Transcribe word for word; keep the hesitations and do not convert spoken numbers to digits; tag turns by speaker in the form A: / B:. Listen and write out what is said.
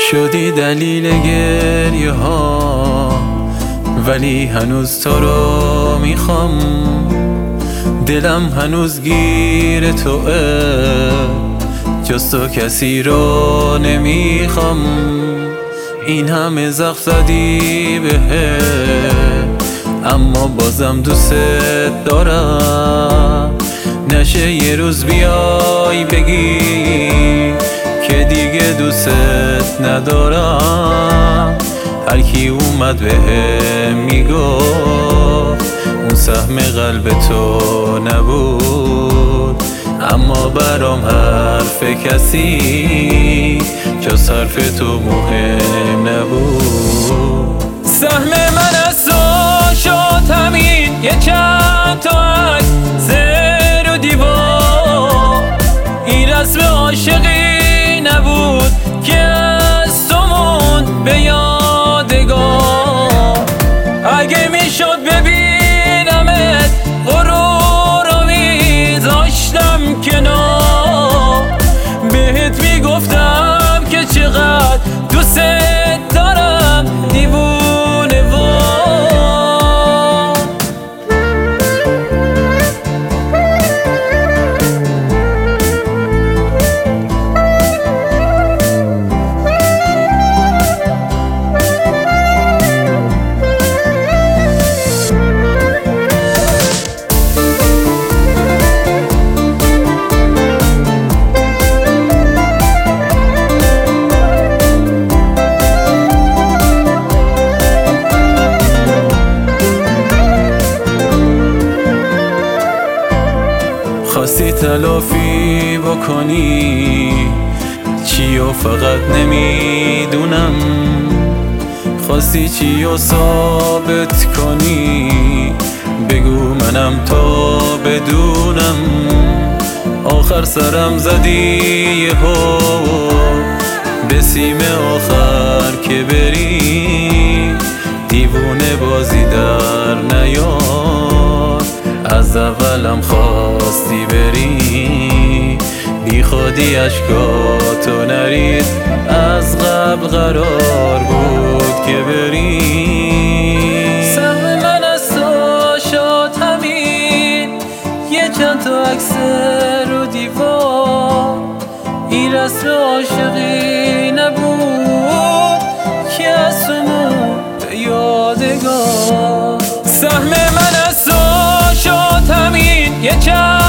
A: شدی دلیل گریه ها، ولی هنوز تو رو میخوام. دلم هنوز گیر توه، جز تو کسی رو نمیخوام. این همه زخم زدی بهه، اما بازم دوست دارم. نشه یه روز بیای بگی که دیگه دوست ندارم. هر کی اومد بهم میگفت اون سهم قلب تو نبود، اما برام حرف کسی جز حرف تو مهم نبود. سهم من از تو شد همین یه چند تا عکس زیر و دیوار. این رسم عاشقی نبود که از تو موند به یادگار. اگه میشد ببینمت غرور رو میذاشتم کنار، بهت میگفتم که چقدر دوست دارم دیوونه وار. خواستی تلافی بکنی چیو فقط نمیدونم. خواستی چیو ثابت کنی بگو منم تو بدونم. آخر سرم زدی یهو به سیم آخر که بری. دیوونه بازی در نیار، از اولم خواستی بری. بی خودی اشکاتو نرید، از قبل قرار بود که بری. سهم من از تو شد همین یه چند تا عکس رو دیوار. این رسم عاشقی نبود که از تو موند به یادگار. سهم من از تو شد همین یه چند